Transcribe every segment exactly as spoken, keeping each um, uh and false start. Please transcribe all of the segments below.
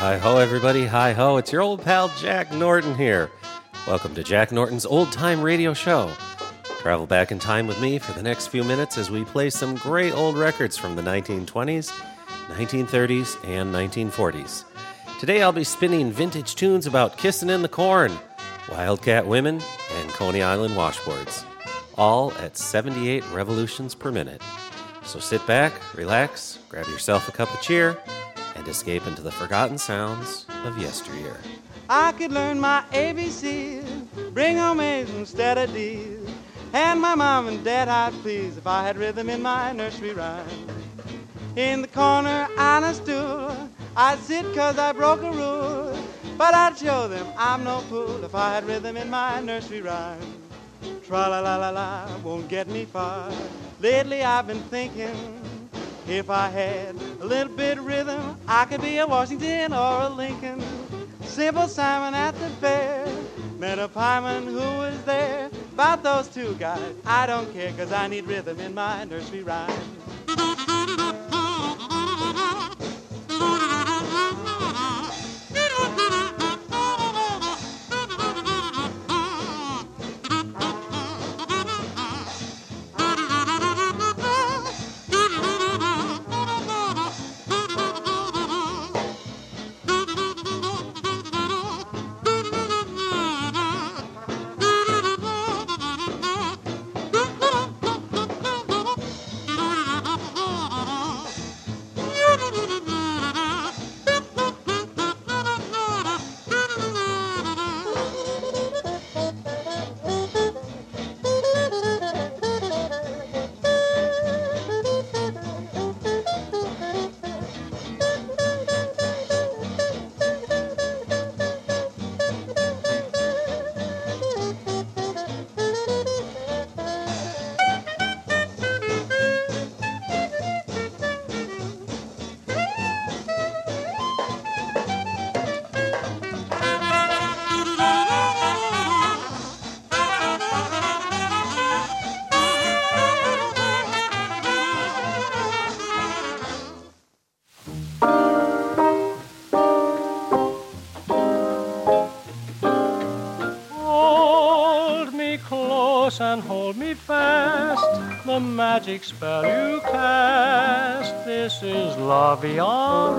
Hi-ho, everybody. Hi-ho. It's your old pal Jack Norton here. Welcome to Jack Norton's Old Time Radio Show. Travel back in time with me for the next few minutes as we play some great old records from the nineteen twenties, nineteen thirties, and nineteen forties. Today I'll be spinning vintage tunes about kissing in the corn, Wildcat women, and Coney Island washboards, all at seventy-eight revolutions per minute. So sit back, relax, grab yourself a cup of cheer, and escape into the forgotten sounds of yesteryear. I could learn my A B Cs, bring home A's instead of D's, and my mom and dad I'd please if I had rhythm in my nursery rhyme. In the corner on a stool, I'd sit cause I broke a rule, but I'd show them I'm no fool if I had rhythm in my nursery rhyme. Tra-la-la-la-la won't get me far. Lately I've been thinking, if I had a little bit of rhythm, I could be a Washington or a Lincoln. Simple Simon at the fair met a pieman who was there. About those two guys, I don't care, cause I need rhythm in my nursery rhyme. And hold me fast, the magic spell you cast. This is La Vie en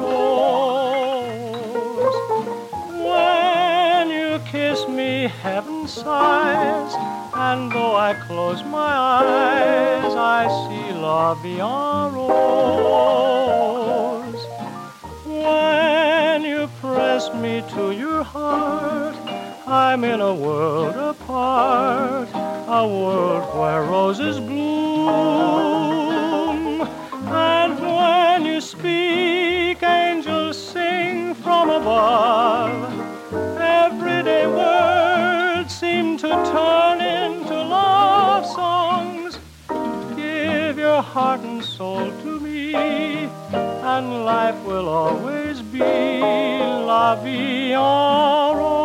Rose. When you kiss me, heaven sighs, and though I close my eyes, I see La Vie en Rose. When you press me to your heart, I'm in a world apart, a world where roses bloom. And when you speak, angels sing from above. Everyday words seem to turn into love songs. Give your heart and soul to me, and life will always be La Vie en Rose.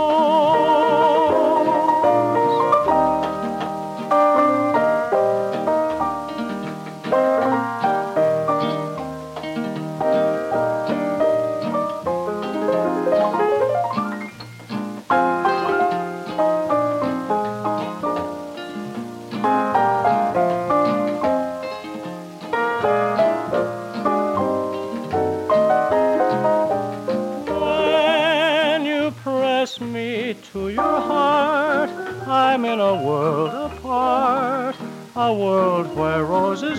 To your heart, I'm in a world apart, a world where roses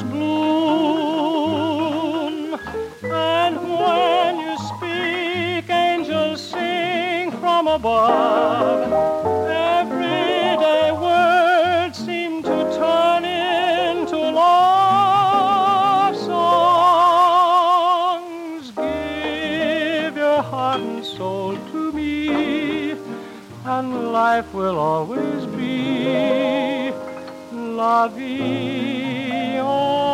bloom. And when you speak, angels sing from above. Everyday words seem to turn into love songs. Give your heart and soul to me, and life will always be La Vie en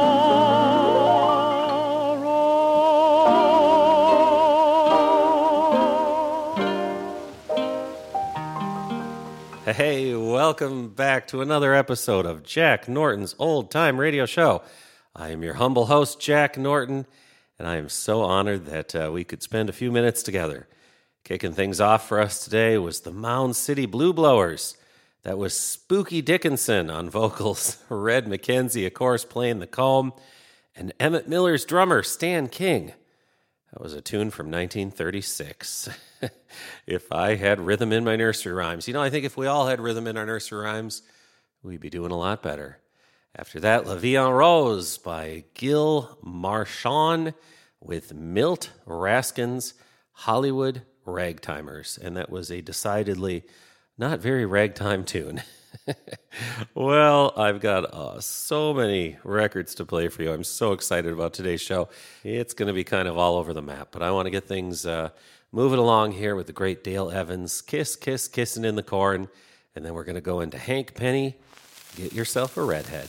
Rose. Hey, welcome back to another episode of Jack Norton's Old Time Radio Show. I am your humble host, Jack Norton, and I am so honored that uh, we could spend a few minutes together. Kicking things off for us today was the Mound City Blue Blowers. That was Spooky Dickinson on vocals, Red McKenzie, of course, playing the comb, and Emmett Miller's drummer, Stan King. That was a tune from nineteen thirty-six. If I had rhythm in my nursery rhymes. You know, I think if we all had rhythm in our nursery rhymes, we'd be doing a lot better. After that, La Vie en Rose by Gil Marchand with Milt Raskin's Hollywood Ragtimers. And that was a decidedly not very ragtime tune. Well, I've got uh, so many records to play for you. I'm so excited about today's show. It's going to be kind of all over the map, but I want to get things uh, moving along here with the great Dale Evans, Kiss, Kiss, Kissing in the Corn, and then we're going to go into Hank Penny, Get Yourself a Redhead.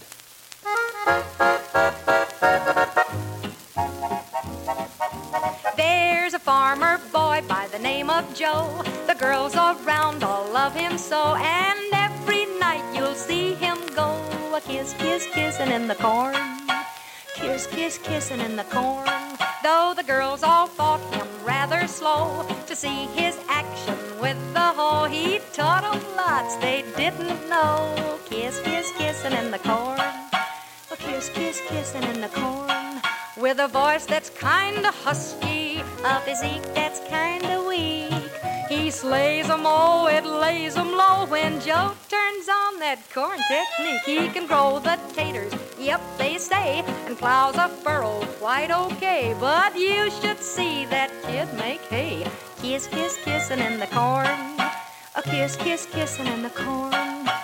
There's a farmer boy by the name of Joe. The girls around all love him so, and every night you'll see him go a kiss, kiss, kissing in the corn. Kiss, kiss, kissing in the corn. Though the girls all thought him rather slow to see his action with the hoe, he taught them lots they didn't know. Kiss, kiss, kissing in the corn. A kiss, kiss, kissing in the corn. With a voice that's kinda husky, a physique that's kinda weak, he slays 'em, oh, it lays 'em low. When Joe turns on that corn technique, he can grow the taters, yep, they say, and plows a furrow quite okay. But you should see that kid make hay. Kiss, kiss, kissing in the corn. A kiss, kiss, kissing in the corn.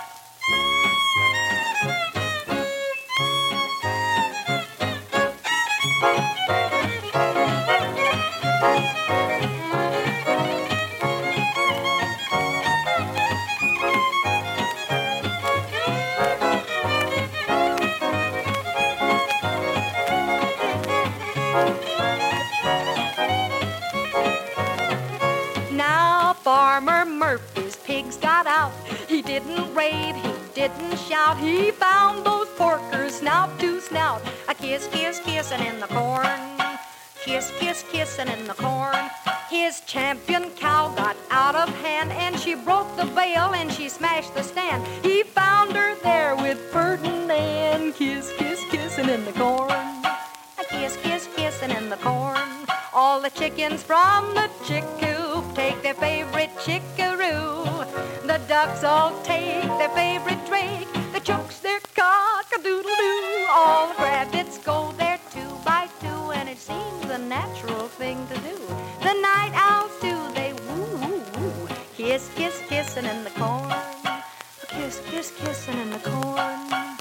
Farmer Murphy's pigs got out. He didn't rave, he didn't shout. He found those porkers snout to snout. A kiss, kiss, kissing in the corn. Kiss, kiss, kissing in the corn. His champion cow got out of hand, and she broke the bale and she smashed the stand. He found her there with Ferdinand. Kiss, kiss, kissing in the corn. A kiss, kiss, kissing in the corn. All the chickens from the chick coop take their favorite chickaroo. The ducks all take their favorite drake. The chooks their cock-a-doodle-doo. All the rabbits go there two by two, and it seems a natural thing to do. The night owls too, they woo-woo-woo. Kiss, kiss, kissing in the corn. Kiss, kiss, kissing in the corn.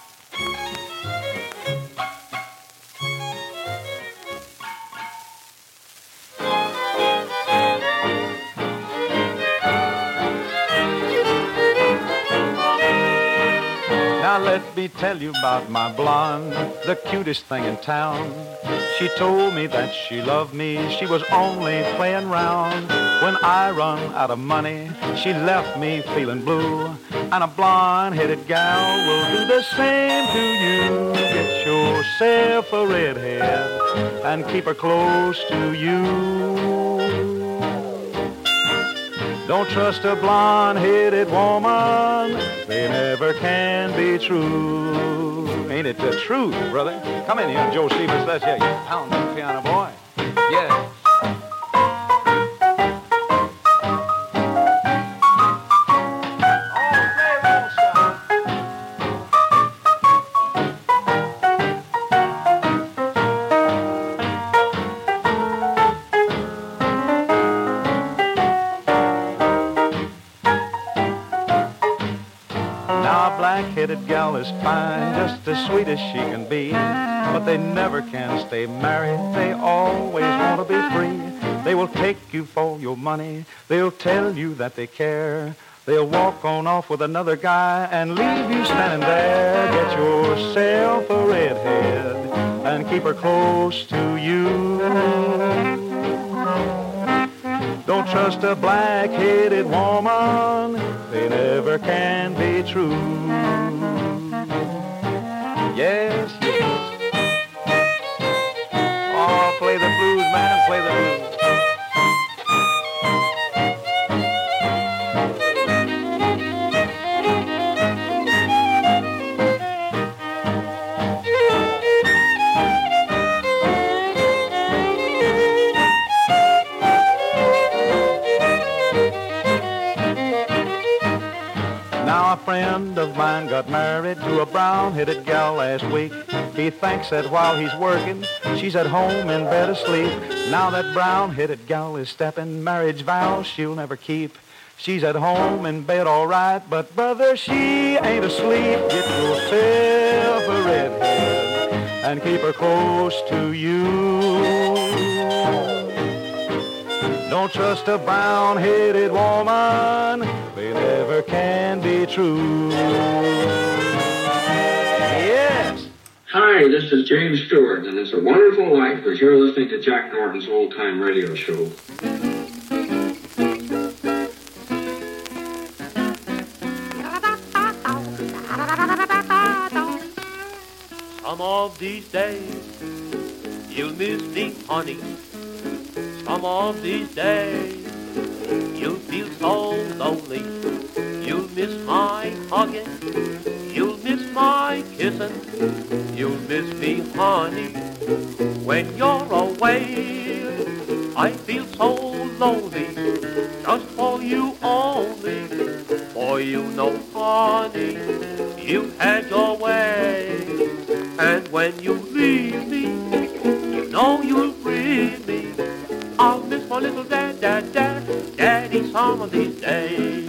Now let me tell you about my blonde, the cutest thing in town. She told me that she loved me, she was only playing round. When I run out of money, she left me feeling blue. And a blonde-headed gal will do the same to you. Get yourself a redhead and keep her close to you. Don't trust a blonde-headed woman, they never can be true. Ain't it the truth, brother? Come in here, Joe Stevens, let's hear you. Pound that piano, boy. Yeah. Black-headed gal is fine, just as sweet as she can be, but they never can stay married, they always want to be free. They will take you for your money, they'll tell you that they care, they'll walk on off with another guy and leave you standing there. Get yourself a redhead and keep her close to you. Don't trust a black-headed woman, they never can be true. Yes, yes. Oh, play the blues, man, play the blues. to a brown-headed gal last week. He thinks that while he's working, she's at home in bed asleep. Now that brown-headed gal is stepping marriage vows she'll never keep. She's at home in bed all right, but brother, she ain't asleep. Get yourself a redhead and keep her close to you. Don't trust a brown-headed woman, they never can be true. Yes. Hi, this is James Stewart, and it's a wonderful life because you're listening to Jack Norton's Old Time Radio Show. Some of these days, you'll miss me, honey. Some of these days, you'll feel so lonely. You'll miss my hugging, you'll miss my kissing, you'll miss me, honey. When you're away, I feel so lonely, just for you only. For you know, honey, you've had your way. And when you leave me, you know you'll free me. I'll miss my little dad, dad, dad, daddy some of these days.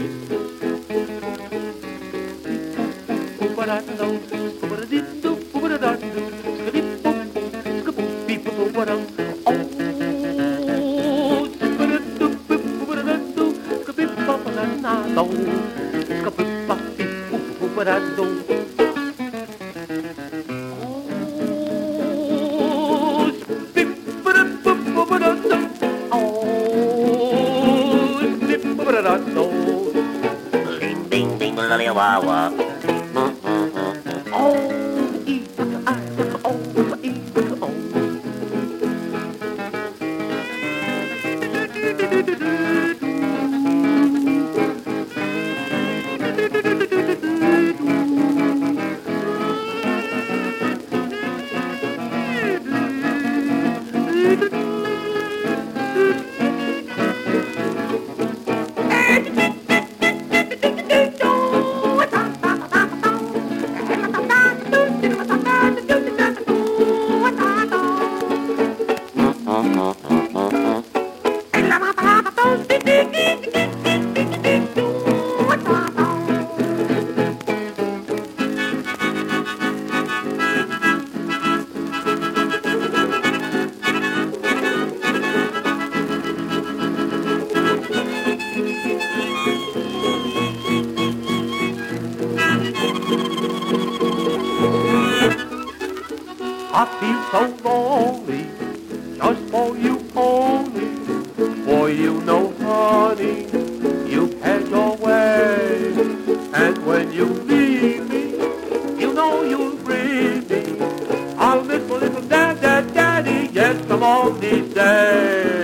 I feel so lonely, just for you only. For you know, honey, you've had your way. And when you leave me, you know you'll bring me. I'll miss my little dad, dad, daddy, yes, some of these days.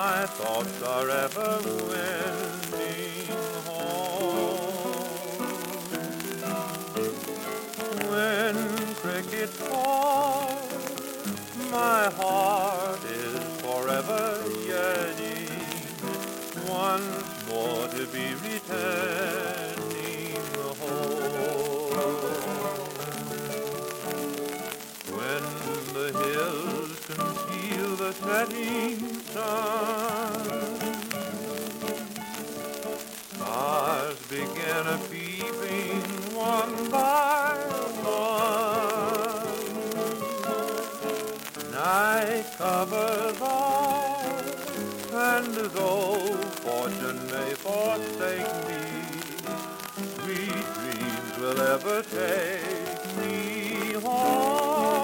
thoughts are ever wending home. it's for. My heart is forever yearning once more to be returning home. When the hills conceal the setting sun, stars begin a peeping one by one. Night covers all, and though fortune may forsake me, sweet dreams will ever take me home.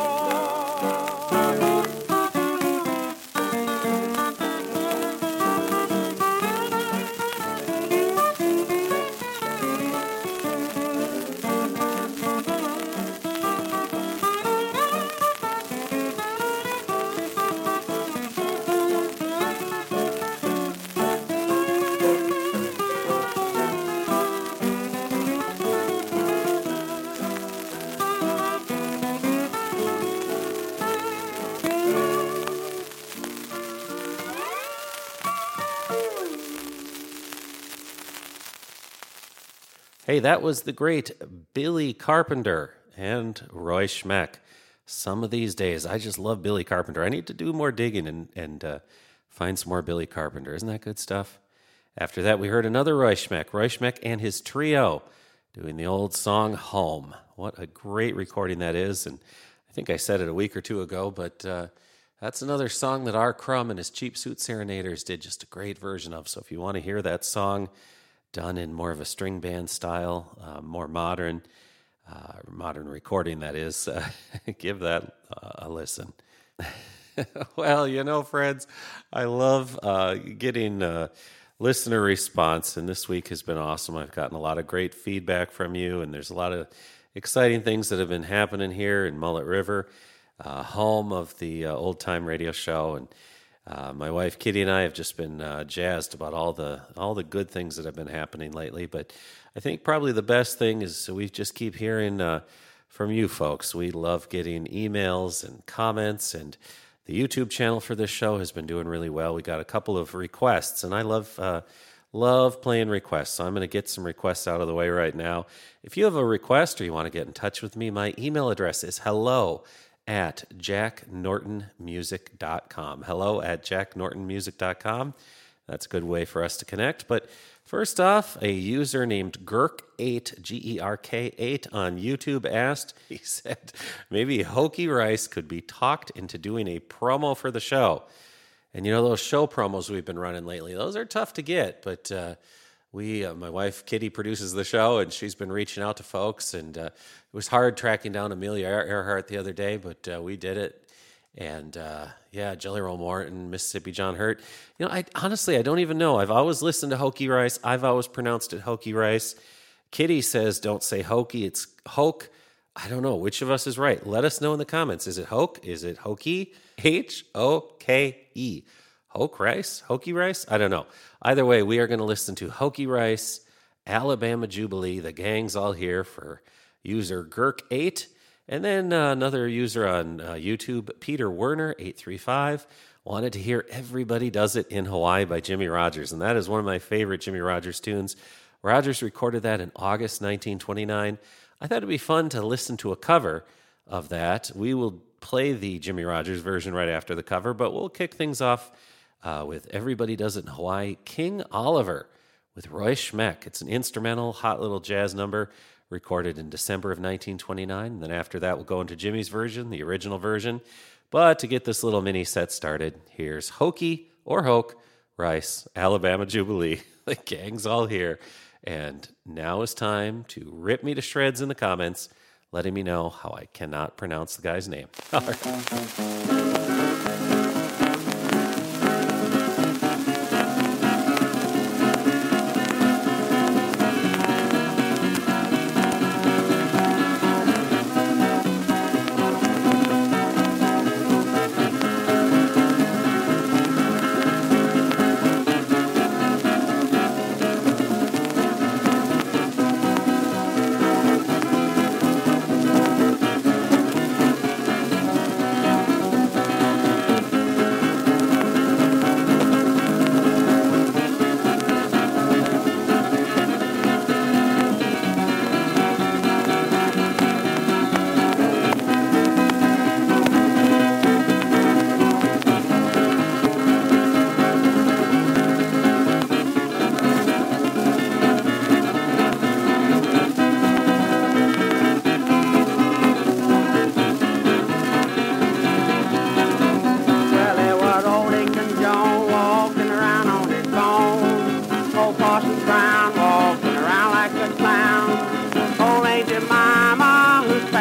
Hey, that was the great Billy Carpenter and Roy Schmeck. Some of these days, I just love Billy Carpenter. I need to do more digging and, and uh, find some more Billy Carpenter. Isn't that good stuff? After that, we heard another Roy Schmeck, Roy Schmeck and his trio doing the old song Home. What a great recording that is. And I think I said it a week or two ago, but uh, that's another song that R. Crumb and his Cheap Suit Serenaders did just a great version of. So if you want to hear that song done in more of a string band style, uh, more modern, uh, modern recording, that is, uh, give that uh, a listen. Well, you know, friends, I love uh, getting uh, listener response, and this week has been awesome. I've gotten a lot of great feedback from you, and there's a lot of exciting things that have been happening here in Mullet River, uh, home of the uh, Old Time Radio Show, and Uh, my wife Kitty and I have just been uh, jazzed about all the all the good things that have been happening lately. But I think probably the best thing is we just keep hearing uh, from you folks. We love getting emails and comments, and the YouTube channel for this show has been doing really well. We got a couple of requests, and I love uh, love playing requests. So I'm going to get some requests out of the way right now. If you have a request or you want to get in touch with me, my email address is hello at jack norton music dot com. Hello at jack norton music dot com. That's a good way for us to connect. But first off, a user named Gerk eight, G E R K eight, on YouTube asked, he said, maybe Hokey Rice could be talked into doing a promo for the show. And you know, those show promos we've been running lately, those are tough to get, but uh, we, uh, my wife Kitty produces the show, and she's been reaching out to folks, and uh, it was hard tracking down Amelia Earhart the other day, but uh, we did it. And uh, yeah, Jelly Roll Morton, Mississippi John Hurt. You know, I honestly, I don't even know. I've always listened to Hokey Rice. I've always pronounced it Hokey Rice. Kitty says, don't say Hokey, it's Hoke. I don't know. Which of us is right? Let us know in the comments. Is it Hoke? Is it Hokey? H O K E. Hoke Rice? Hokey Rice? I don't know. Either way, we are going to listen to Hokey Rice, Alabama Jubilee. The gang's all here for user Gerk eight. And then uh, another user on uh, YouTube, Peter Werner, eight three five, wanted to hear Everybody Does It in Hawaii by Jimmy Rogers. And that is one of my favorite Jimmy Rogers tunes. Rogers recorded that in August nineteen twenty-nine. I thought it'd be fun to listen to a cover of that. We will play the Jimmy Rogers version right after the cover, but we'll kick things off uh, with Everybody Does It in Hawaii, King Oliver with Roy Schmeck. It's an instrumental, hot little jazz number recorded in December of nineteen twenty-nine. And then after that, we'll go into Jimmy's version, the original version. But to get this little mini set started, here's Hokey or Hoke Rice, Alabama Jubilee. The gang's all here. And now is time to rip me to shreds in the comments, letting me know how I cannot pronounce the guy's name. All right.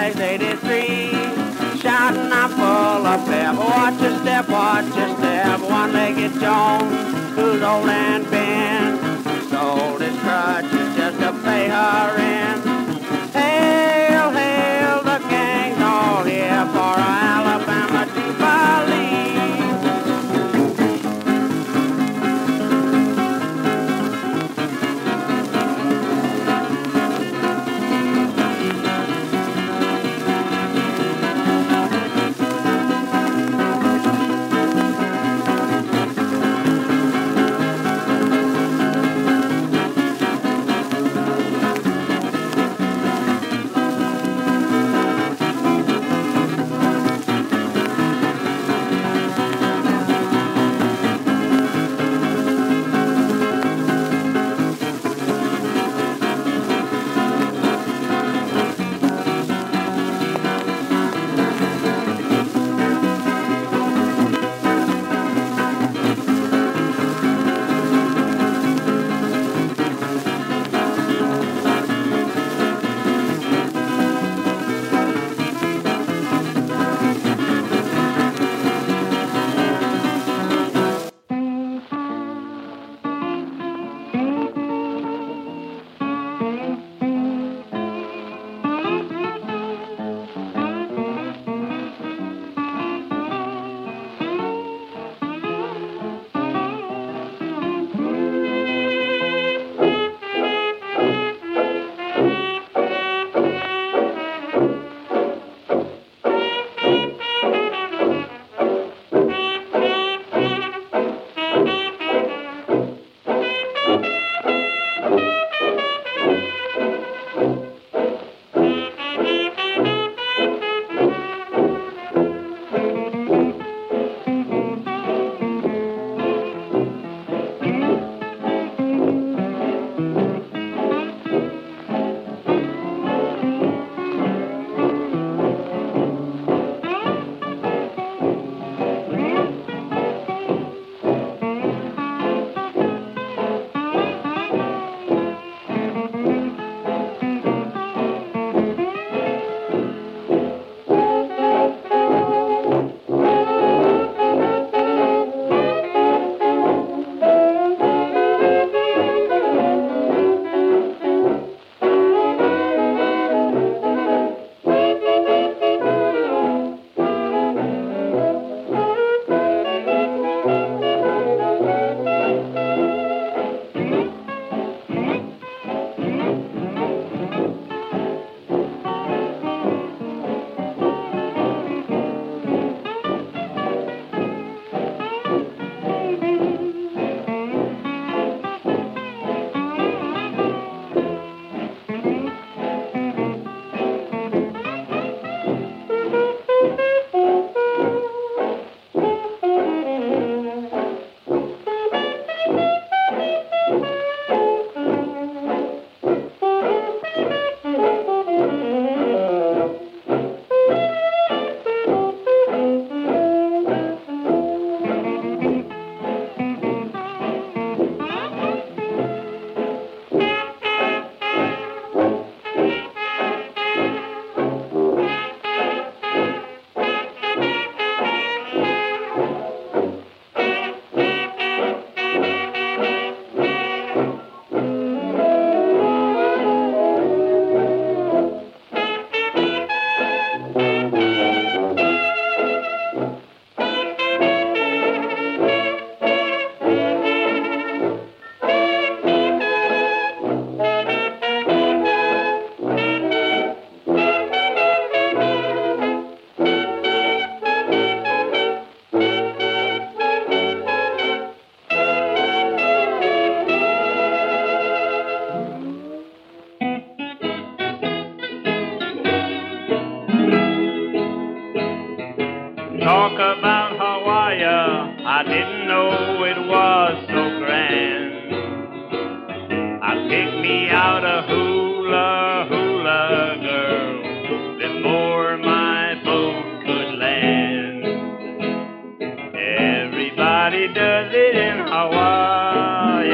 size eighty-three. Shouting, I'm full of pep. Watch your step, watch your step. One-legged Jones, who's old and bent, sold his crutches just to pay her rent. Hail, hail, the gang's all here for Alabama Jubilee. Talk about Hawaii, I didn't know it was so grand. I picked me out a hula hula girl before my boat could land. Everybody does it in Hawaii.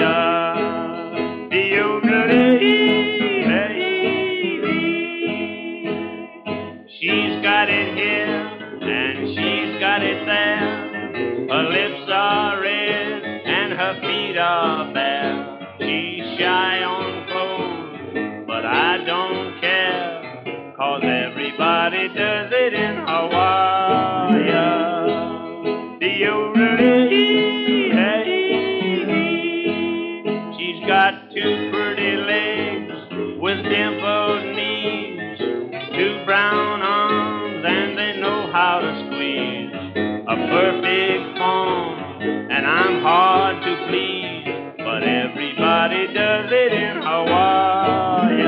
'cause everybody does it in Hawaii. She's got two pretty legs with dimpled knees, two brown arms, and they know how to squeeze a perfect form, and I'm hard to please, but everybody does it in Hawaii.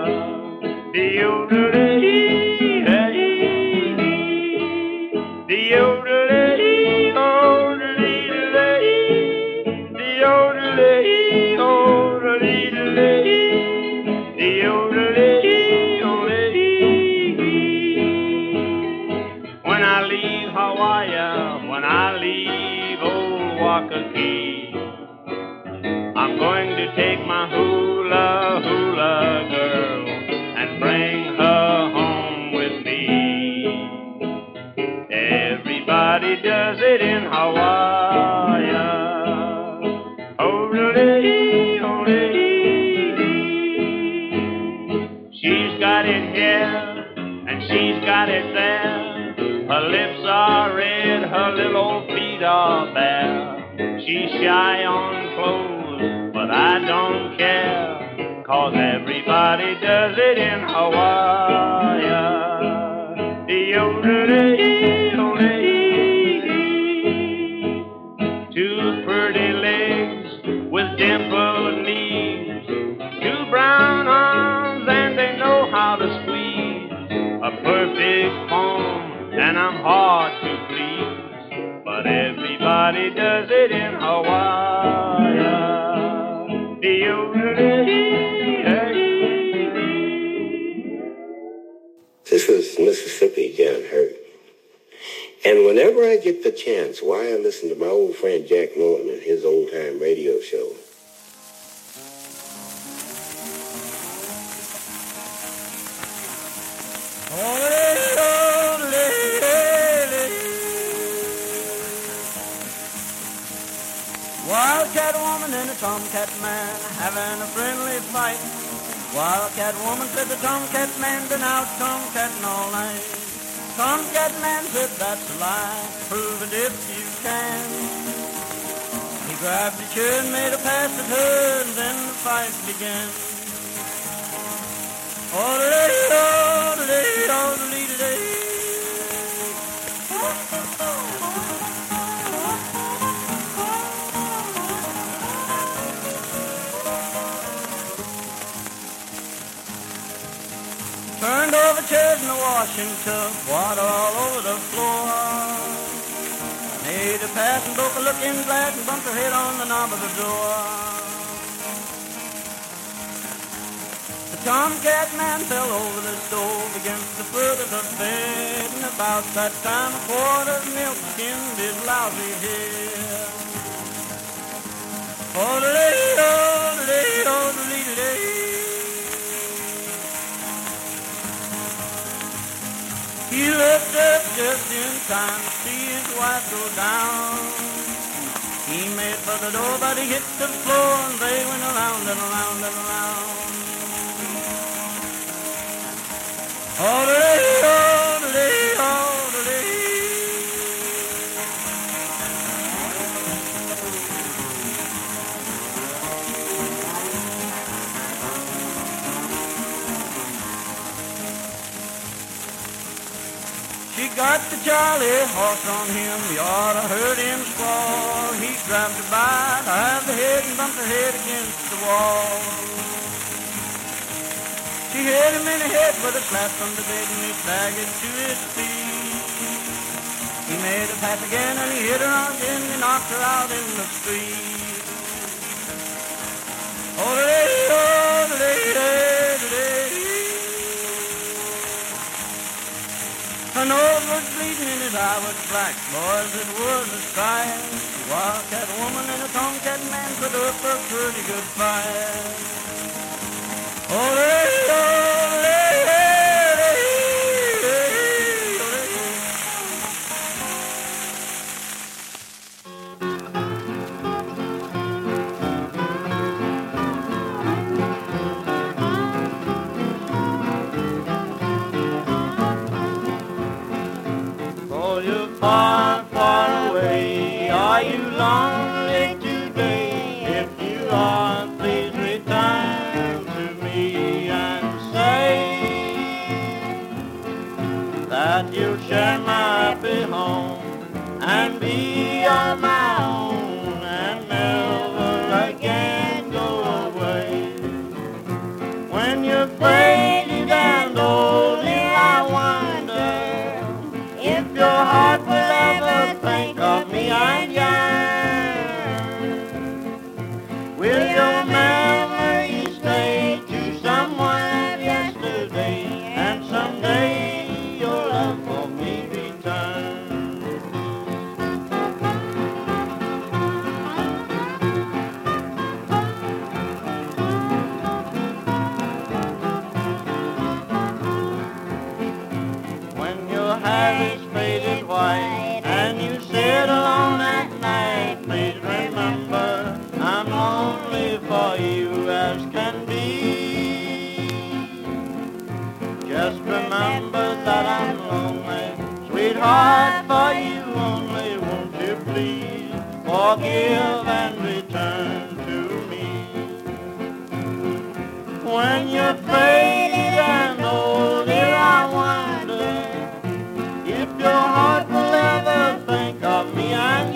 When I leave Hawaii, when I leave old Waikiki, I'm going to take my hula hula girl and bring her home with me. Everybody does it in Hawaii. Oh-de-dee, oh-de-dee. She's got it here and she's got it there. Her lips are red, her little old feet are bare. She's shy on clothes, but I don't care, 'cause everybody does it in Hawaii. Two pretty legs with dimpled knees, two brown arms, and they know how to squeeze a perfect form, and I'm hard to please, but everybody does it in Hawaii. This is Mississippi John Hurt. And whenever I get the chance, why I listen to my old friend Jack Norton and his old-time radio show. Wildcat woman and a tomcat man having a friendly fight. Wildcat woman said the tomcat man been out tomcatting all night. Tomcat man said that's a lie, prove it if you can. He grabbed the chair and made a pass at her, and then the fight began. Oh-de-day, oh-de-day, oh-de-day. Turned over chairs in the washing tub, water all over the floor. Made a pass and broke a looking glass and bumped her head on the knob of the door. The tomcat man fell over the stove against the foot of the bed, and about that time a quart of milk skinned his lousy head. Oh-de-day, oh-de-day, oh-de-day. He looked up just in time to see his wife go down. He made for the door, but he hit the floor, and they went around and around and around. Oh-de-day, oh-de-day, oh-de-day. She got the Charlie horse on him, you ought to heard him squall. He grabbed her by the hide the head and bumped her head against the wall. She hit him in the head with a slap from the bed and he staggered to his feet. He made a pass again and he hit her again and knocked her out in the street. Oh-de-day, oh-de-day, oh-de-day. Her nose was bleeding and his eye was black, boys, it was a sight. A wildcat woman and a tomcat man put up a pretty good fight. Oh-de-day, oh-de-day, oh-de-day, oh-de-day. far, far away? Are you lonely today? If you are, please return to me and say that you'll share my happy home and be on my own and never again go away. When you're faded and old, dear, I wonder if your heart will ever think of me and yearn. Will your memory stay to someone of yesterday, and someday your love for me return? When your hair is faded white and you sit alone at night, please remember I'm only for you as can be. Just remember that I'm lonely, sweetheart, for you only. Won't you please forgive and return to me? When you're faded and old, dear, I wonder if your heart will ever think of me and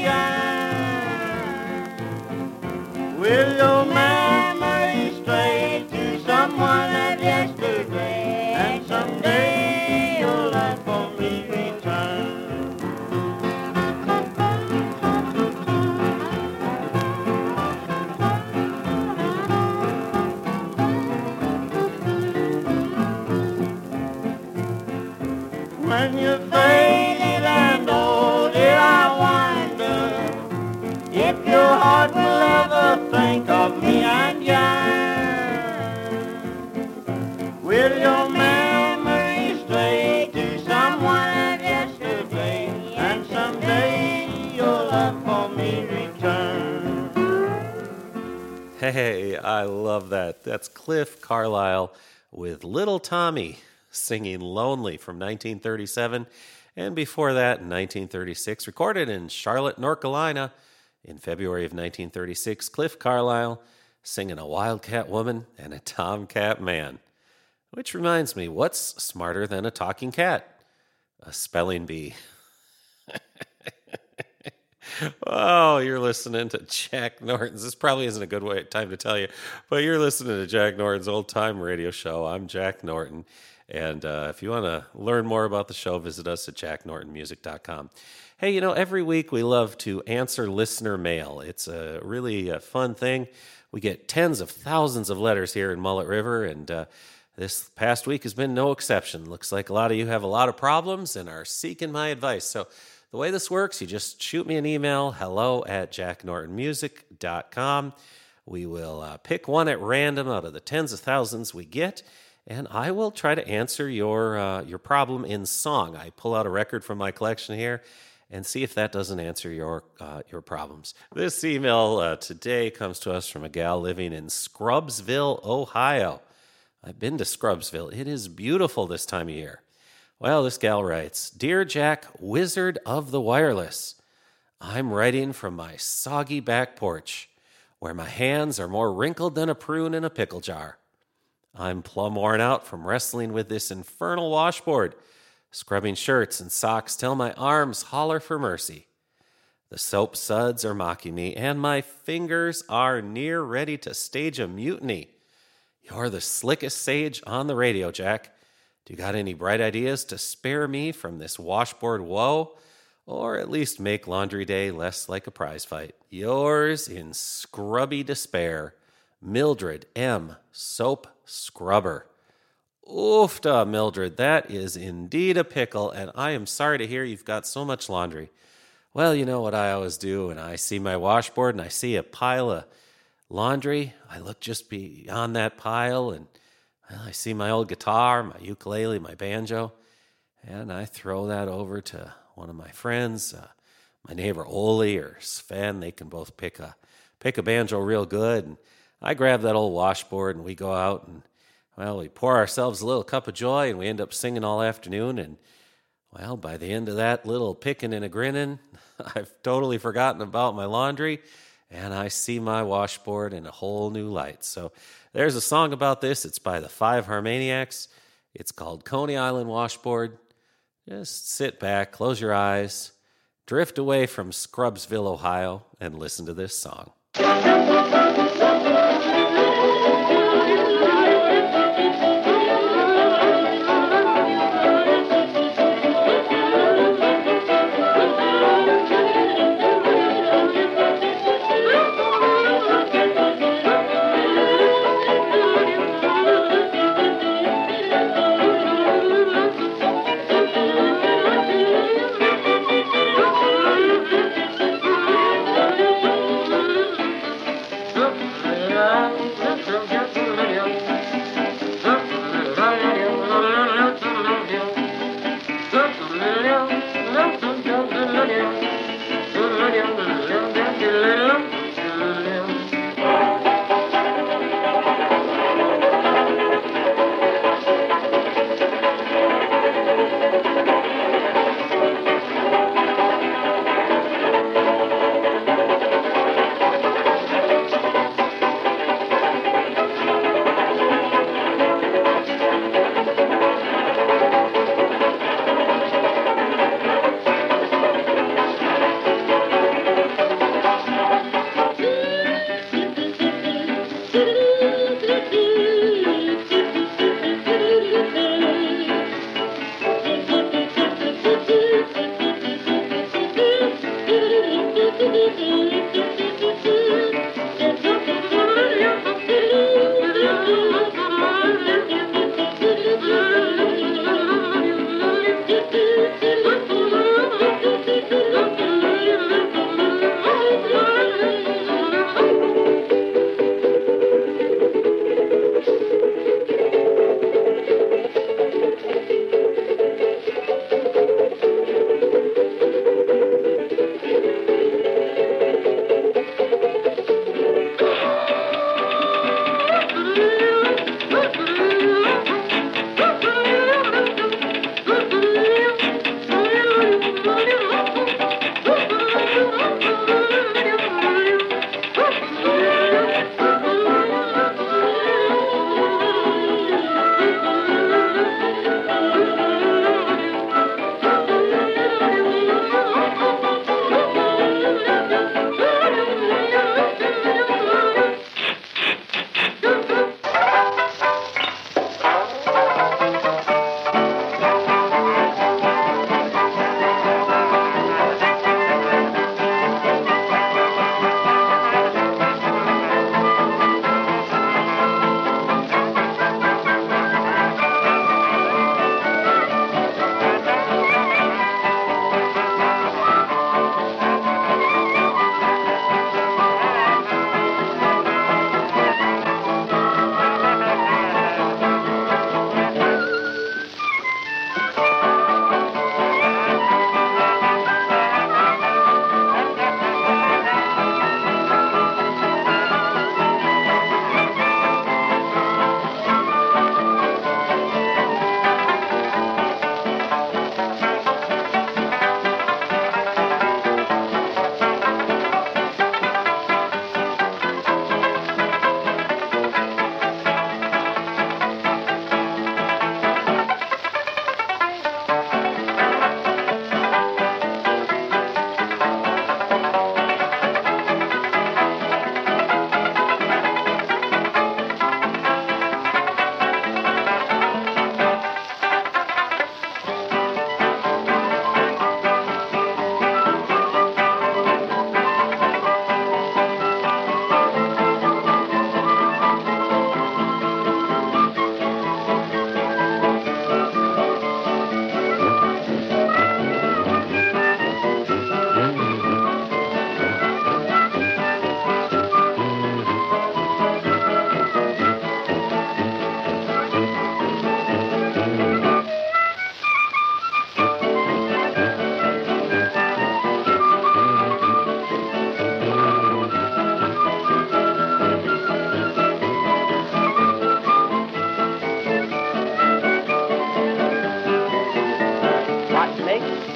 yearn. Will your memory stray to someone of yesterday, and someday your love for me return? When you're faded and old, dear, I wonder if your heart will ever think of me and yearn. Will your memory stray to someone of yesterday, and someday your love for me return? Hey, I love that. That's Cliff Carlisle with Little Tommy singing Lonely from nineteen thirty-seven. And before that, in nineteen thirty-six, recorded in Charlotte, North Carolina. In February of nineteen thirty-six, Cliff Carlisle singing A Wildcat Woman and a Tomcat Man. Which reminds me, what's smarter than a talking cat? A spelling bee. Oh, you're listening to Jack Norton's. This probably isn't a good way time to tell you, but you're listening to Jack Norton's Old Time Radio Show. I'm Jack Norton. And uh, if you want to learn more about the show, visit us at jack norton music dot com. Hey, you know, every week we love to answer listener mail. It's a really uh, fun thing. We get tens of thousands of letters here in Mullet River, and uh, this past week has been no exception. Looks like a lot of you have a lot of problems and are seeking my advice. So the way this works, you just shoot me an email, hello at jack norton music dot com. We will uh, pick one at random out of the tens of thousands we get, and I will try to answer your uh, your problem in song. I pull out a record from my collection here and see if that doesn't answer your uh, your problems. This email uh, today comes to us from a gal living in Scrubsville, Ohio. I've been to Scrubsville. It is beautiful this time of year. Well, this gal writes, Dear Jack, Wizard of the Wireless, I'm writing from my soggy back porch, where my hands are more wrinkled than a prune in a pickle jar. I'm plumb worn out from wrestling with this infernal washboard, scrubbing shirts and socks till my arms holler for mercy. The soap suds are mocking me, and my fingers are near ready to stage a mutiny. You're the slickest sage on the radio, Jack. Do you got any bright ideas to spare me from this washboard woe? Or at least make laundry day less like a prize fight? Yours in scrubby despair, Mildred M. Soap Scrubber. Oofta, Mildred, that is indeed a pickle, and I am sorry to hear you've got so much laundry. Well, you know what I always do when I see my washboard and I see a pile of laundry? I look just beyond that pile, and well, I see my old guitar, my ukulele, my banjo, and I throw that over to one of my friends, uh, my neighbor Oli or Sven. They can both pick a pick a banjo real good, and I grab that old washboard, and we go out, and well, we pour ourselves a little cup of joy, and we end up singing all afternoon, and Well, by the end of that little picking and a grinning, I've totally forgotten about my laundry, and I see my washboard in a whole new light. So there's a song about this. It's by the Five Harmoniacs. It's called Coney Island Washboard. Just sit back, close your eyes, drift away from Scrubsville, Ohio, and listen to this song.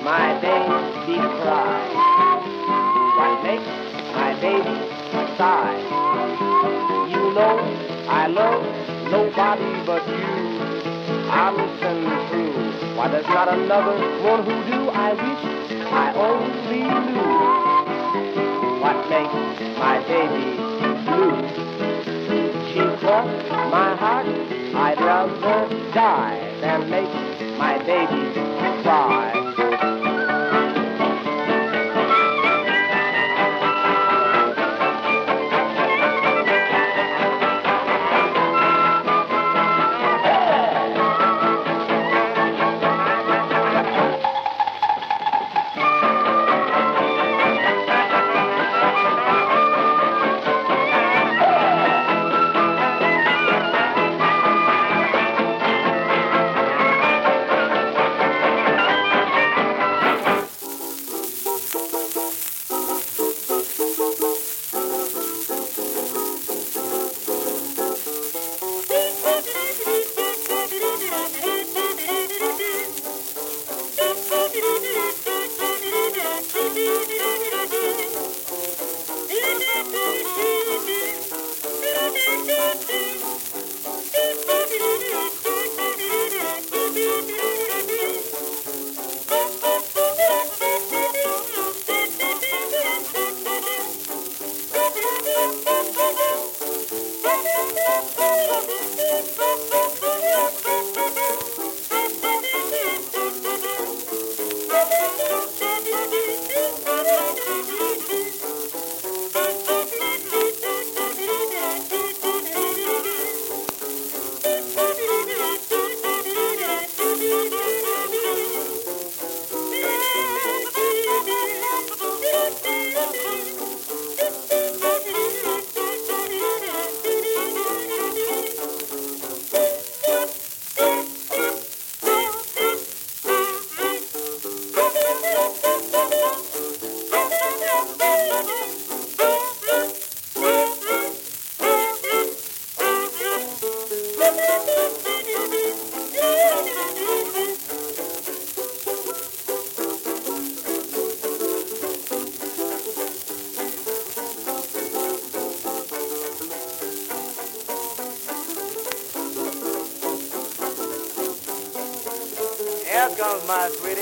my baby cry? What makes my baby sigh? You know I love nobody but you. I listen to why there's not another one who do. I wish I only knew what makes my baby blue. She crushed my heart. I'd rather die than make my baby cry. Here comes my sweetie.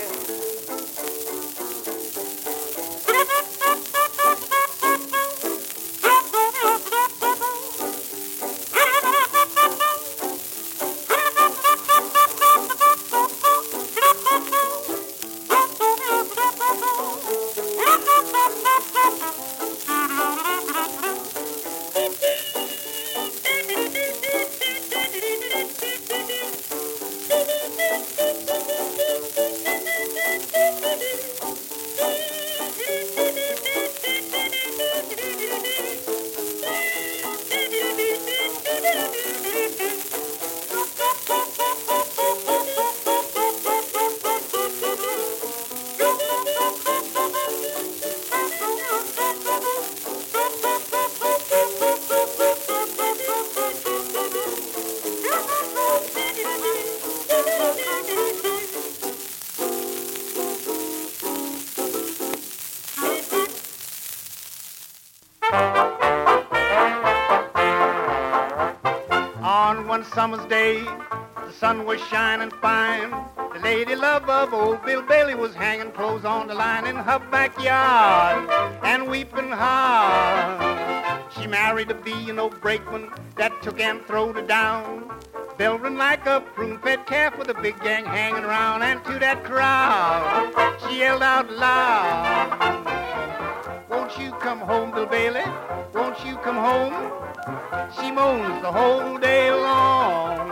Summer's day, the sun was shining fine. The lady love of old Bill Bailey was hanging clothes on the line in her backyard and weeping hard. She married a B and old brakeman that took and throwed her down, building like a prune-fed calf with a big gang hanging around. And to that crowd, she yelled out loud, "Won't you come home, Bill Bailey? Won't you come home?" She moans the whole day long.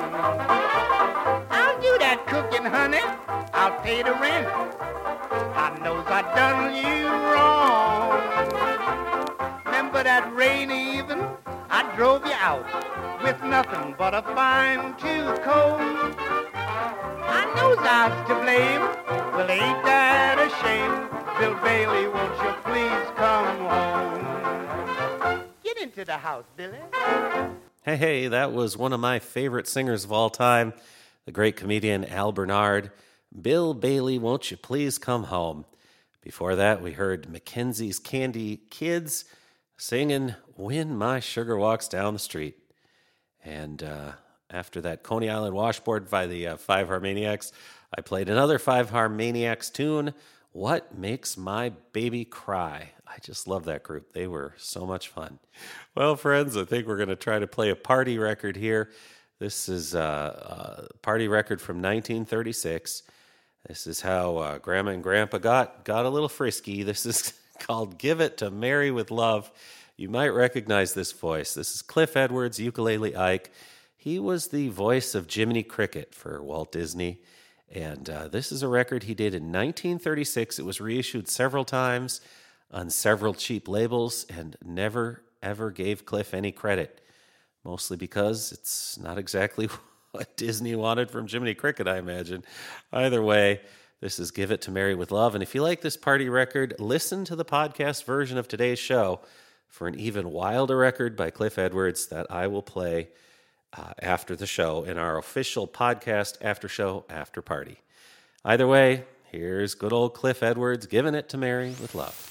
"I'll do that cooking, honey. I'll pay the rent. I knows I done you wrong. Remember that rainy evening? I drove you out with nothing but a fine tooth comb. I knows I was to blame. Well, ain't that a shame? Bill Bailey, won't you please come home? Get into the house, Billy." Hey, hey, that was one of my favorite singers of all time, the great comedian Al Bernard. Bill Bailey, Won't You Please Come Home. Before that, we heard Mackenzie's Candy Kids singing When My Sugar Walks Down the Street. And uh, after that, Coney Island Washboard by the uh, Five Harmoniacs, I played another Five Harmoniacs tune, What Makes My Baby Cry. I just love that group. They were so much fun. Well, friends, I think we're going to try to play a party record here. This is a, a party record from nineteen thirty-six. This is how uh, Grandma and Grandpa got, got a little frisky. This is called Give It to Mary with Love. You might recognize this voice. This is Cliff Edwards, Ukulele Ike. He was the voice of Jiminy Cricket for Walt Disney. And uh, this is a record he did in nineteen thirty-six. It was reissued several times on several cheap labels and never, ever gave Cliff any credit. Mostly because it's not exactly what Disney wanted from Jiminy Cricket, I imagine. Either way, this is Give It to Mary with Love. And if you like this party record, listen to the podcast version of today's show for an even wilder record by Cliff Edwards that I will play uh, after the show in our official podcast after show after party. Either way, here's good old Cliff Edwards giving it to Mary with love.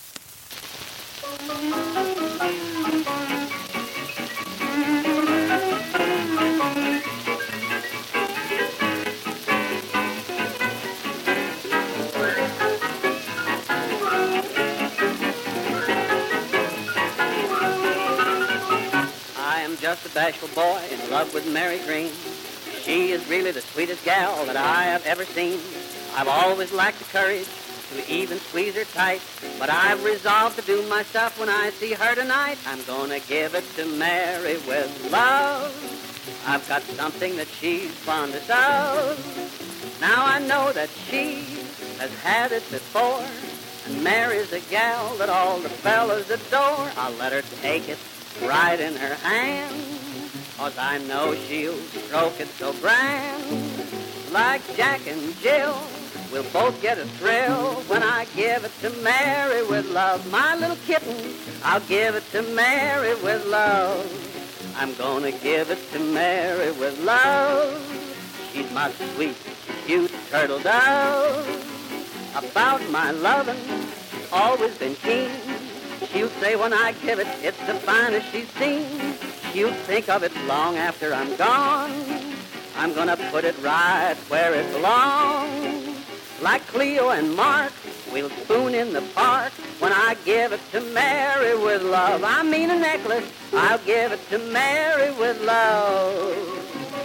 Just a bashful boy in love with Mary Green. She is really the sweetest gal that I have ever seen. I've always lacked the courage to even squeeze her tight, but I've resolved to do my stuff when I see her tonight. I'm gonna give it to Mary with love. I've got something that she's fondest of. Now I know that she has had it before, and Mary's a gal that all the fellas adore. I'll let her take it right in her hand, 'cause I know she'll stroke it so grand. Like Jack and Jill, we'll both get a thrill when I give it to Mary with love. My little kitten, I'll give it to Mary with love. I'm gonna give it to Mary with love. She's my sweet, cute turtle dove. About my lovin', she's always been keen. She'll say when I give it, it's the finest she's seen. She'll think of it long after I'm gone. I'm gonna put it right where it belongs. Like Cleo and Mark, we'll spoon in the park when I give it to Mary with love. I mean a necklace, I'll give it to Mary with love.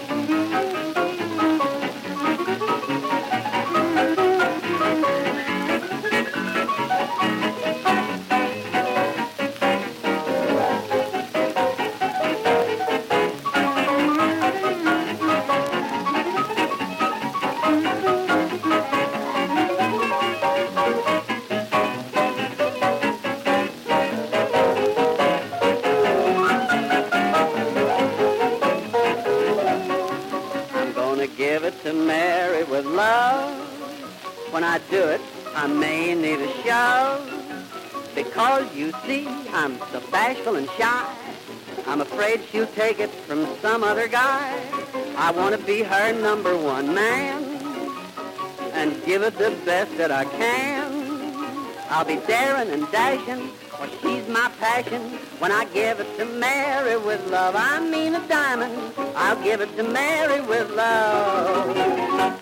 Give it to Mary with love. When I do it, I may need a shove, because you see, I'm so bashful and shy. I'm afraid she'll take it from some other guy. I want to be her number one man and give it the best that I can. I'll be daring and dashing, for she's my passion. When I give it to Mary with love, I mean a diamond, I'll give it to Mary with love.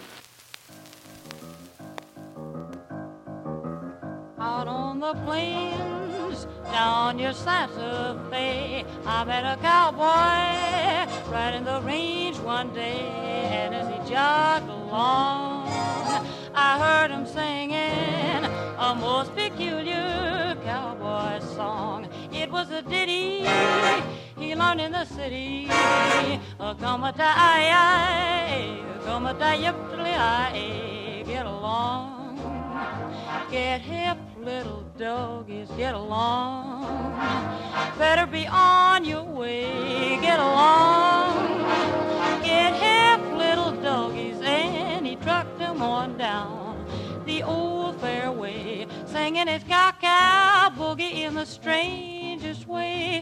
Out on the plains, down near Santa Fe, I met a cowboy riding the range one day, and as he jogged along, I heard him singing a most peculiar cowboy song. It was a ditty he learned in the city. Come-a-die-I, come-a-die-yip-ly-I, get along. Get hip, little doggies, get along. Better be on your way, get along. Get hip, little doggies, and he trucked them on down the old fairway, singing his cow-cow boogie in the strangest way.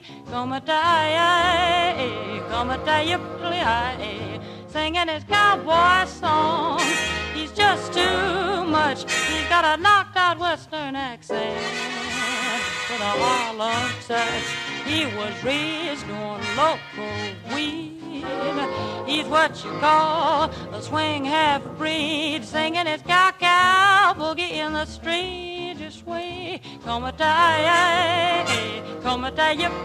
Come-a-die-I, come-a-die-yip-ly-I, singing his cowboy song. He he's just too much. He's got a knocked out western accent with a Harlem touch. He was raised on local weed. He's what you call a swing half-breed, singing his cow-cow boogie in the strangest way. Come a tie, come a tie, yip,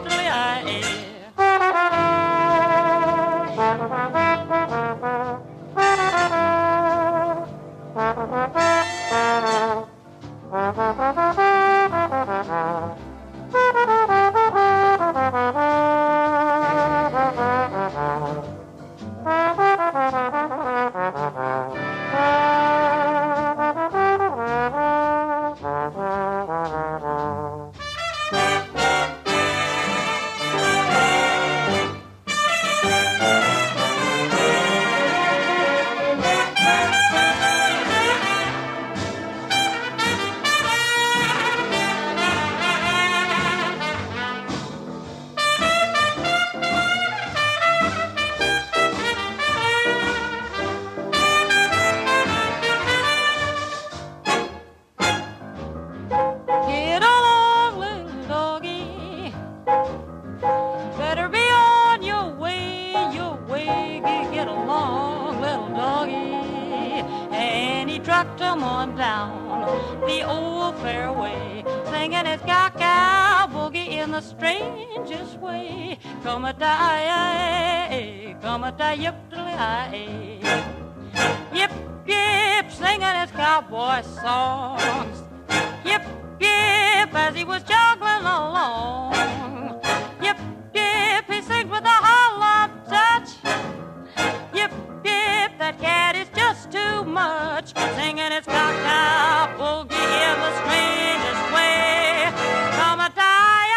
yip, yip, singing his cowboy songs. Yip, yip, as he was juggling along. Yip, yip, he sings with a Harlem touch. Yip, yip, that cat is just too much. Singing his cow-cow boogie in the strangest way. Come a die.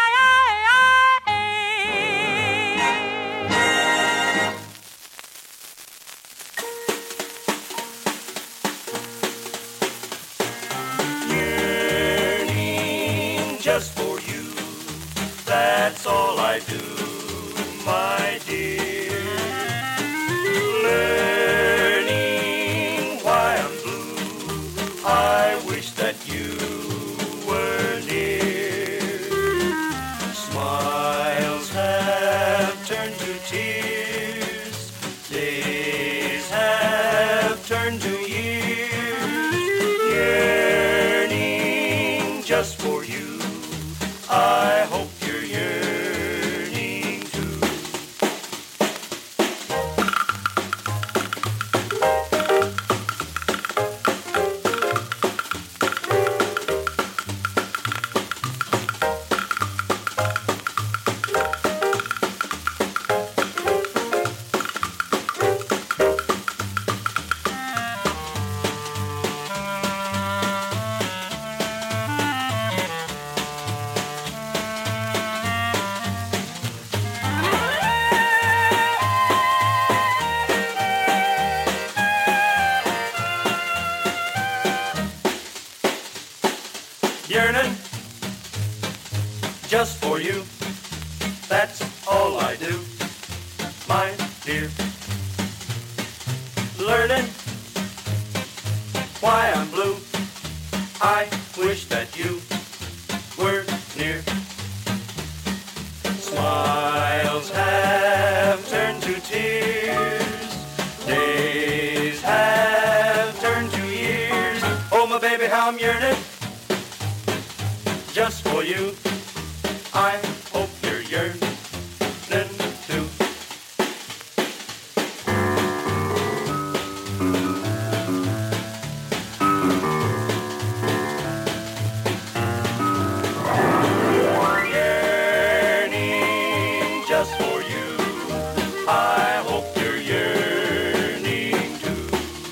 Just for you, that's all I do, my dear. Learning why I'm blue, I wish that you were near. Smiles have turned to tears, days have turned to years. Yearning just for you, I hope you're yearning too. Yearning just for you, that's all I do, my dear. Learning why I'm blue, I wish that you were near. Smiles have turned to tears, days have turned to years. Oh, my baby, how I'm yearning just for you. I hope you're yearning too. Yearning just for you. I hope you're yearning too.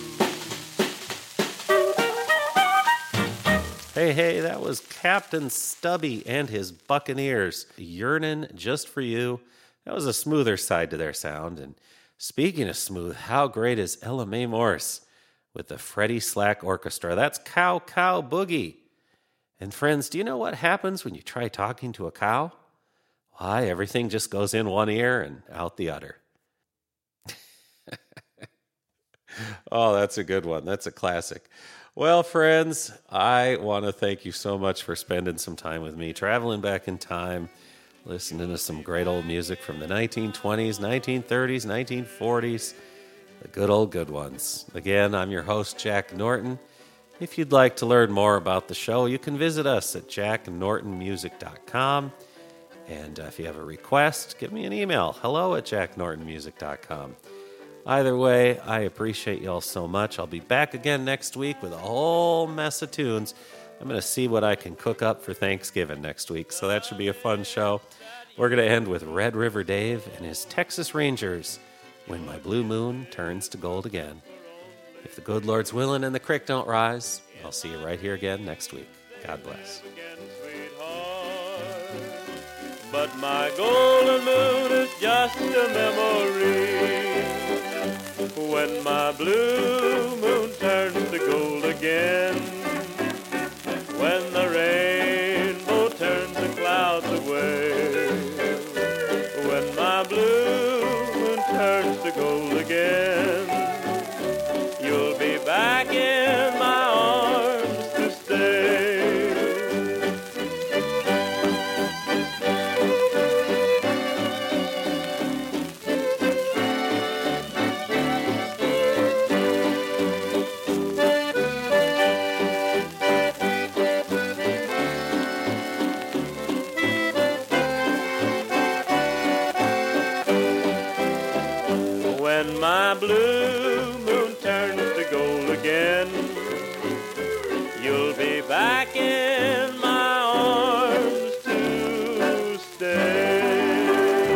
Hey, hey, that was Captain Stubby and his Buccaneers, yearning just for you. That was a smoother side to their sound. And speaking of smooth, how great is Ella Mae Morse with the Freddie Slack Orchestra? That's Cow Cow Boogie. And friends, do you know what happens when you try talking to a cow? Why, everything just goes in one ear and out the other. Oh, that's a good one. That's a classic. Well, friends, I want to thank you so much for spending some time with me, traveling back in time, listening to some great old music from the nineteen twenties, nineteen thirties, nineteen forties, the good old good ones. Again, I'm your host, Jack Norton. If you'd like to learn more about the show, you can visit us at jack norton music dot com. And uh, if you have a request, give me an email, hello at jack norton music dot com. Either way, I appreciate y'all so much. I'll be back again next week with a whole mess of tunes. I'm going to see what I can cook up for Thanksgiving next week, so that should be a fun show. We're going to end with Red River Dave and his Texas Rangers, When My Blue Moon Turns to Gold Again. If the good Lord's willing and the creek don't rise, I'll see you right here again next week. God bless. But my golden moon is just a memory. When my blue moon turns to gold again, when the rainbow turns the clouds away, when my blue moon turns to gold again, you'll be back in my arms to stay. When my blue moon turns to gold again, you'll be back in my arms to stay.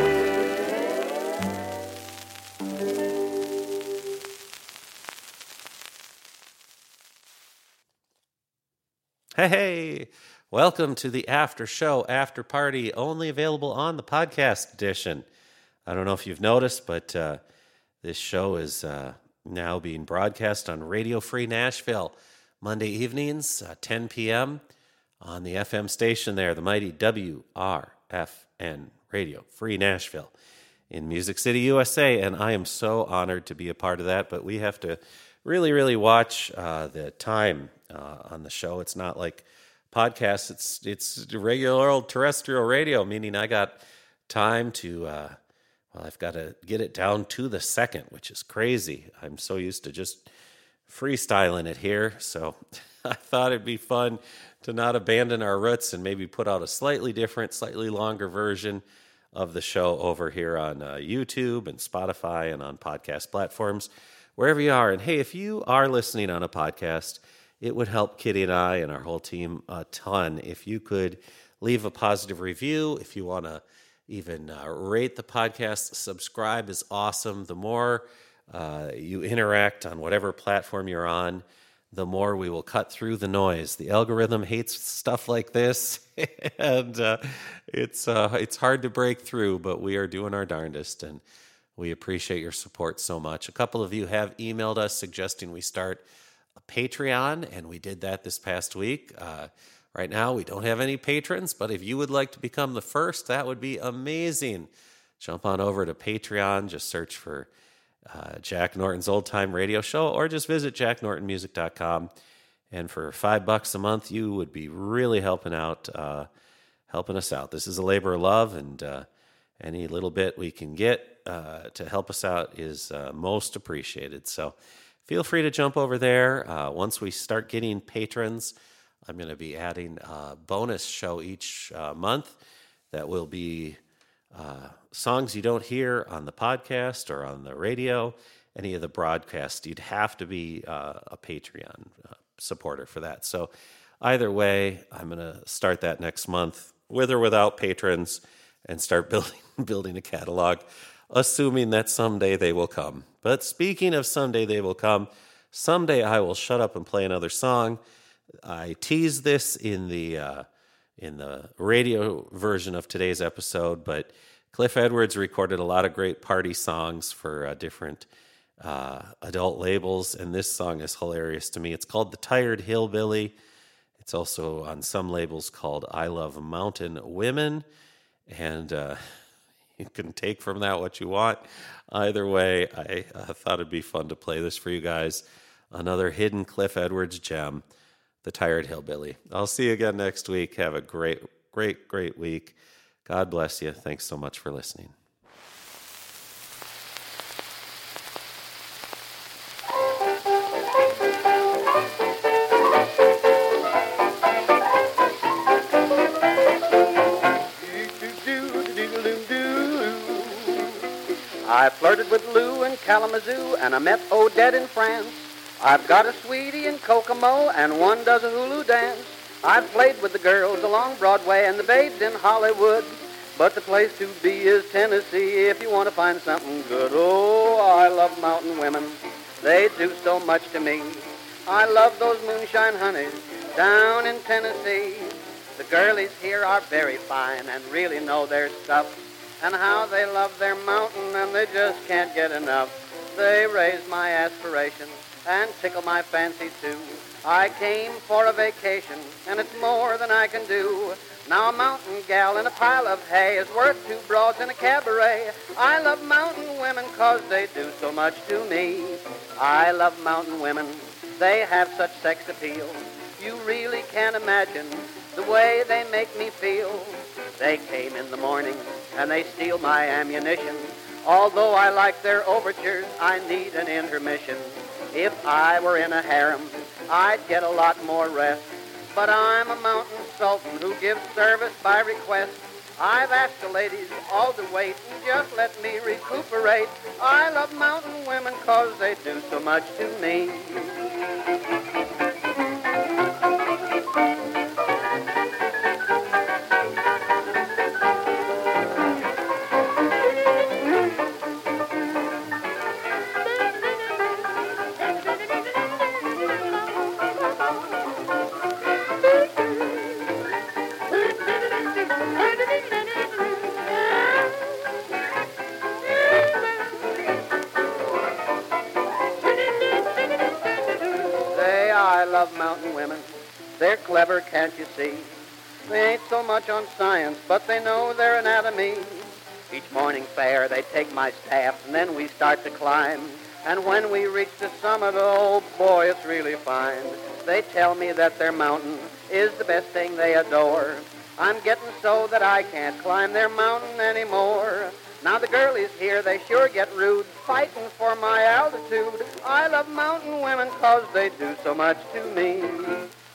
Hey, hey, welcome to the after show, after party, only available on the podcast edition. I don't know if you've noticed, but uh, this show is uh, now being broadcast on Radio Free Nashville, Monday evenings, uh, ten p.m. on the F M station there, the mighty W R F N Radio Free Nashville in Music City, U S A, and I am so honored to be a part of that, but we have to really, really watch uh, the time uh, on the show. It's not like podcasts, it's, it's regular old terrestrial radio, meaning I got time to... Uh, Well, I've got to get it down to the second, which is crazy. I'm so used to just freestyling it here. So I thought it'd be fun to not abandon our roots and maybe put out a slightly different, slightly longer version of the show over here on uh, YouTube and Spotify and on podcast platforms, wherever you are. And hey, if you are listening on a podcast, it would help Kitty and I and our whole team a ton if you could leave a positive review. If you want to even uh, rate the podcast, subscribe is awesome. The more uh, you interact on whatever platform you're on, the more we will cut through the noise. The algorithm hates stuff like this, and uh, it's uh, it's hard to break through, but we are doing our darndest, and we appreciate your support so much. A couple of you have emailed us suggesting we start a Patreon, and we did that this past week. Uh, Right now, we don't have any patrons, but if you would like to become the first, that would be amazing. Jump on over to Patreon, just search for uh, Jack Norton's Old Time Radio Show, or just visit jack norton music dot com. And for five bucks a month, you would be really helping out, uh, helping us out. This is a labor of love, and uh, any little bit we can get uh, to help us out is uh, most appreciated. So feel free to jump over there. Uh, once we start getting patrons, I'm going to be adding a bonus show each uh, month that will be uh, songs you don't hear on the podcast or on the radio, any of the broadcasts. You'd have to be uh, a Patreon uh, supporter for that. So either way, I'm going to start that next month, with or without patrons, and start building building a catalog, assuming that someday they will come. But speaking of someday they will come, someday I will shut up and play another song. I teased this in the uh, in the radio version of today's episode, but Cliff Edwards recorded a lot of great party songs for uh, different uh, adult labels, and this song is hilarious to me. It's called The Tired Hillbilly. It's also on some labels called I Love Mountain Women, and uh, You can take from that what you want. Either way, I uh, thought it'd be fun to play this for you guys. Another hidden Cliff Edwards gem, The Tired Hillbilly. I'll see you again next week. Have a great, great, great week. God bless you. Thanks so much for listening. I flirted with Lou in Kalamazoo, and I met Odette in France. I've got a sweetie in Kokomo, and one does a hula dance. I've played with the girls along Broadway and the babes in Hollywood. But the place to be is Tennessee if you want to find something good. Oh, I love mountain women. They do so much to me. I love those moonshine honeys down in Tennessee. The girlies here are very fine and really know their stuff. And how they love their mountain, and they just can't get enough. They raise my aspirations and tickle my fancy too. I came for a vacation, and it's more than I can do. Now a mountain gal in a pile of hay is worth two broads in a cabaret. I love mountain women 'cause they do so much to me. I love mountain women. They have such sex appeal. You really can't imagine the way they make me feel. They came in the morning and they steal my ammunition. Although I like their overtures, I need an intermission. If I were in a harem, I'd get a lot more rest. But I'm a mountain sultan who gives service by request. I've asked the ladies all to wait and just let me recuperate. I love mountain women 'cause they do so much to me. Mountain women, they're clever, can't you see? They ain't so much on science, but they know their anatomy. Each morning fair, they take my staff, and then we start to climb. And when we reach the summit, oh boy, it's really fine. They tell me that their mountain is the best thing they adore. I'm getting so that I can't climb their mountain anymore. Now the girlies here, they sure get rude, fighting for my altitude. I love mountain women 'cause they do so much to me.